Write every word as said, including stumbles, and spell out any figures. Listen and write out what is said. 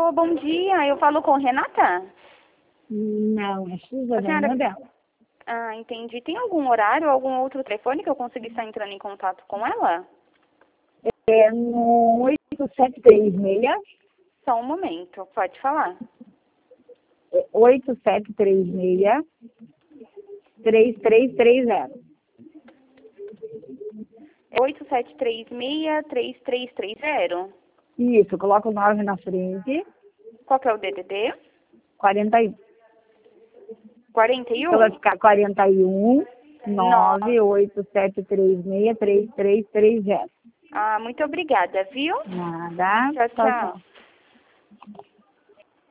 Alô, bom dia. Eu falo com Renata? Não, é Suzana, senhora... não é dela. Ah, entendi. Tem algum horário ou algum outro telefone que eu consiga estar entrando em contato com ela? É no oito sete três seis. Só um momento, pode falar. É oito sete três seis, três três três zero. oito sete três seis, três três três zero? Isso, coloca o nove na frente. Qual que é o D D D? quarenta e um. quarenta e Então vai um? ficar quarenta e um, nove Nossa. oito sete três seis, três três três zero. Ah, muito obrigada, viu? Nada. Tchau, Tchau, tchau. tchau.